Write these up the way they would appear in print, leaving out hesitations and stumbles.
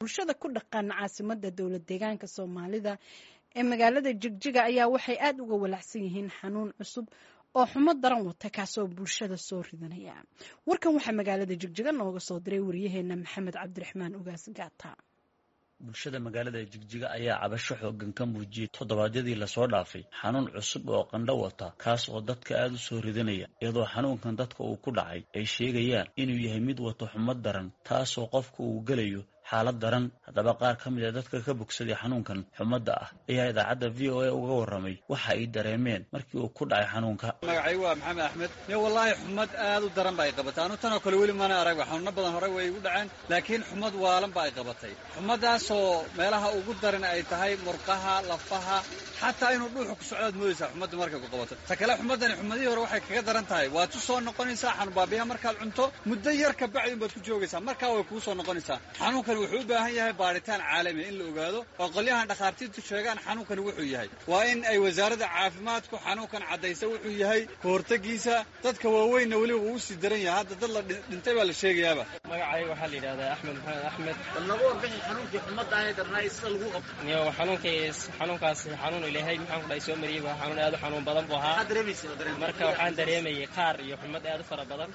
bulshada ku dhaqan caasimada dowlad deegaanka Soomaalida ee magaalada Jigjiga ayaa waxay aad uga walacsan yihiin xanuun cusub oo xumo daran wata kaasoo bulshada soo ridanaya. Warkan waxa magaalada Jigjiga nooga soo diray wariyaheena Maxamed Cabdiraxmaan Ugaas Gaata. bulshada magaalada Jigjiga ayaa cabasho xoogan ka muujiyay toddobaadyadii la soo dhaafay xanuun cusub oo qandho wata kaas oo dadka aad u soo ridanaya iyadoo xanuunkan dadka uu ku dhacay ay sheegayaan inuu yahay mid wato xumo daran taasoo qofka uu galayo xaalad daran. haddaba qaar ka mid ah dadka ka bogsaday xanuunkan xumada ah ayaa idaacadda VOA uga warramay waxa ay dareemeen markii uu ku dhacay xanuunka. magacaygu waa Maxamed Axmed. wallahi xumad aad u daran bay qabatay anu tan oo kale weli mana arag xanuuno badan hore way igu dhaceen laakiin xumad waalan bay qabatay. xumadaasoo meelaha ugu daran ay tahay murqaha lafaha xataa inuu dhuuxu ku socdaad moodaysaa xumadda markay ku qabato. ta kale xumadani xumadii hore waxay kaga daran tahay waad ku soo noqonaysaa xanuun baabiya markaad cunto muddo yar ka bacdi baad ku joogaysaa markaa way kugu soo noqonaysaa. xanuunkan wuxuu u baahan yahay baaritaan caalami in la ogaado oo qolyahan dhakhaatiirtu sheegaan xanuunkan wuxuu yahay. waa in ay wasaaradda caafimaadku xanuunkan caddaysa wuxuu yahay ka hortagiisa. dadka waaweynna weliba wuu u sii daran yahay hadda dad la dhintay baa la sheegayaaba. magacayga waxaa la yidhahdaa Axmed Maxamed Axmed. lagu warbixin xanuunkii xumada ay darnay sida lagu qabto. xanuunkaas xanuun ilaahay maxaan ku dhahay soo mariyay waa xanuun aad u xanuun badan buu ahaa. marka waxaan dareemayay qaar iyo xumad aad u fara badan.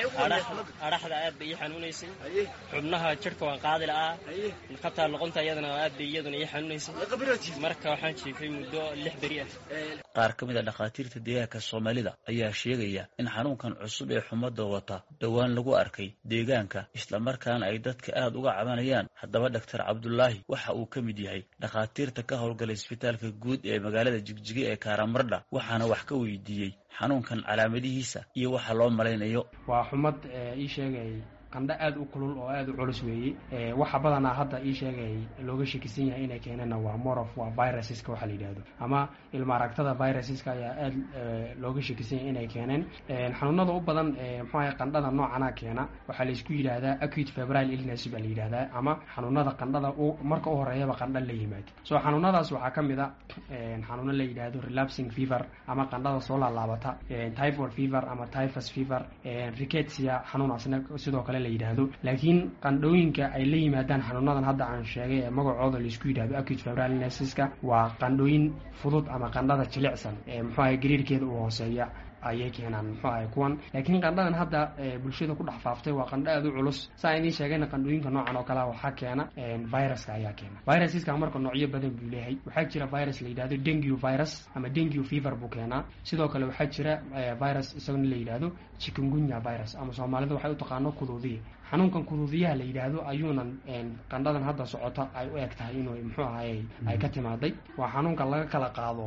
araxda aad bay ii xanuunaysay. xubnaha jirka waan qaadi la'aa. qabtaa luqunta iyadana aad bay iyaduna ii xanuunaysay. marka waxaan jiifay muddo 6 beri ah. qaar ka mid ah dhakhaatiirta deegaanka Soomaalida ayaa sheegaya in xanuunkan cusub ee xumada wata dhawaan lagu arkay deegaanka isla markaana ay dadka aad uga cabanayaan. haddaba Dr. Cabdullaahi waxa uu ka mid yahay dhakhaatiirta ka howlgalay isbitaalka guud ee magaalada Jigjiga ee Karamardha waxaana wax ka weydiiyey xanuunkan calaamadihiisa iyo waxa loo malaynayo. waa xumad ii sheegay qandho aad u kulul oo aad u culus weeye. waxa badanaa hadda ii sheegay looga shakisan yahay inay keenana waa morof waa viruseska waxa la yidhaahdo ama ilma aragtada viruseska ayaa aad looga shakisan yahay inay keeneen. xanuunada u badan muxuu ahay qandhada noocana keena waxaa la isku yidhaahdaa acute febrile illness baa la yidhaahdaa ama xanuunada qandhada marka u horeeyaba qandho la yimaado. soo xanuunadaas waxaa ka mid a xanuuno la yidhaahdo relapsing fever ama qandhada soo laalaabata, typhoid fever ama typhus fever, rickettsia xanuunaasna sidoo kale la yidhaahdo. laakiin qandhooyinka ay la yimaadaan xanuunadan hadda aan sheegay ee magacooda la isku yidhaahdo acute febrile illnesseska waa qandhooyin fudud ama qandhada jilicsan ee muxuu ahay gariirkeeda u hooseeya ayay keenaan muxuu ahay kuwan. laakiin qandhadan hadda bulshada ku dhex faaftay waa qandho aad u culus. saa idiin sheegayna qandhooyinka noocan oo kale waxaa keena viruska ayaa keena. viruseska marka noocyo badan buu leeyahay. waxaa jira virus la yidhaahdo dengue virus ama dengue fever buu keenaa. sidoo kale waxaa jira virus isaguna la yidhaahdo chikungunya virus ama Soomaalida waxay u taqaano kuduudiye. xanuunkan kuduudiyaha la yidhaahdo ayuunan qandhadan hadda socota ay u eg tahay inuu muxuu ahay ay ka timaaday. waa xanuunka laga kala qaado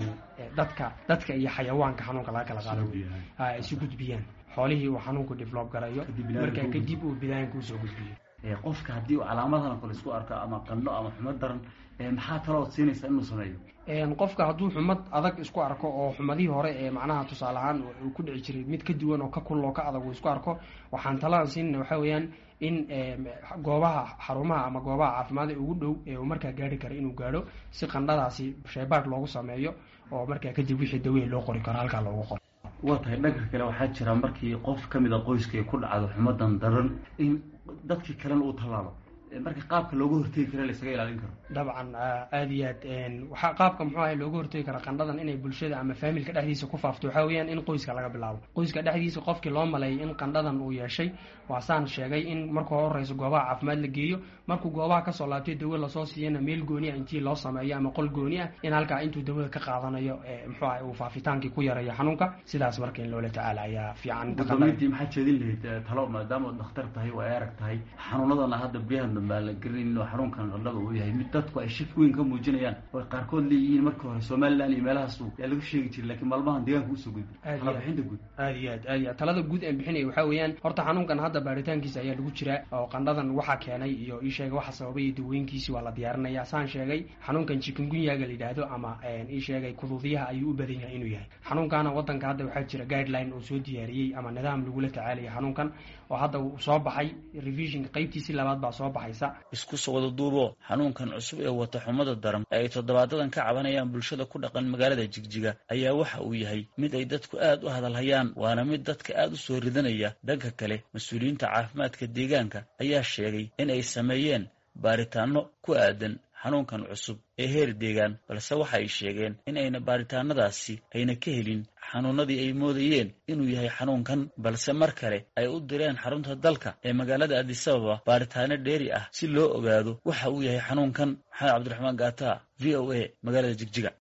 dadka iyo xayawaanka xanuunka laga kala qaado ay isu gudbiyaan. xoolihii uu xanuunku develop garayo markaa kadib uu bidaanka usoo gudbiyo. qofka haddii uu calaamadahan kale isku arko ama qandho ama xumad daran maxaa talood siinaysaa inuu sameeyo? qofka hadduu xumad adag isku arko oo xumadihii hore ee macnaha tusaale ahaan uu ku dhici jiray mid ka duwan oo ka kulul oo ka adag uu isku arko waxaan talaan siinayna waxaa weeyaan in goobaha xarumaha ama goobaha caafimaad ee ugu dhow ee uu markaa gaari karo inuu gaadho si qandhadaasi shaybaadh loogu sameeyo oo markaa kadib wixii daweyn loo qori karo halkaa loogu qoro. waa tahay dhanka kale waxaa jira markii qof ka mid a qoyska ay ku dhacdo xumadan daran in dadkii kalena uu tallaalo marka qaabka looga hortegi kara la isaga ilaalin karo. dabcan aad iyo aad waxaa qaabka muxuu ahay looga hortegi kara qandhadan inay bulshada ama faamilka dhexdiisa ku faafto waxaa weeyaan in qoyska laga bilaabo. qoyska dhexdiisa qofkii loo maleeyay in qandhadan uu yeeshay waasaan sheegay in marka horeyso goobaha caafimaad la geeyo. markuu goobaha kasoo laabtay dawo lasoo siiyana meel gooni ah intii loo sameeyo ama qol gooni ah in halkaa intuu dawada ka qaadanayo muxuu ahay uu faafitaankii ku yareeyo xanuunka. sidaas marka in loola tacaala ayaa fiican. gudoomintii maxaa jeedin lahayd talo maadaama dhakhtar tahay waa arag tahay xanuunadana hadda biyahan baa la gelin inuu xanuunkan qandhada uu yahay mid dadku ay shaki weyn ka muujinayaan oo qaarkood leeyihiin markii hore Soomaaliland iyo meelahaas yaa lagu sheegi jiray laakiin maalmahan deegaanka usoo gudbay. bixinta guud aad iyo aad talada guud ee bixinay waxaa weeyaan horta xanuunkan hadda baaritaankiisa ayaa lagu jiraa oo qandhadan waxa keenay iyo ii sheegay waxa sababay iyo daweynkiisa waa la diyaarinayaa. saan sheegay xanuunkan chikungunya-ga la yidhaahdo ama ii sheegay kuduudiyaha ayuu u badan yahay inuu yahay. xanuunkana wadanka hadda waxaa jira guideline uu soo diyaariyey ama nidaam lagula tacaalayo xanuunkan oo hadda uu soo baxay revision qaybtiisii labaad baa soo baxaysa. isku soo wada duubo xanuunkan cusub ee wata xumada daran ay toddobaadadan ka cabanayaan bulshada ku dhaqan magaalada Jigjiga ayaa waxa uu yahay mid ay dadku aad u hadalhayaan waana mid dadka aad u soo ridanaya. dhanka kale mas'uuliyiinta caafimaadka deegaanka ayaa sheegay in ay sameeyeen baaritaano ku aadan xanuunkan cusub ee heer deegaan, balse waxa ay sheegeen in ayna baaritaanadaasi ayna ka helin xanuunadii ay moodayeen inuu yahay xanuunkan, balse mar kale ay u direen xarunta dalka ee magaalada Addis Ababa baaritaano dheeri ah si loo ogaado waxa uu yahay xanuunkan. Maxamed Cabdiraxmaan Gaata, VOA, magaalada Jigjiga.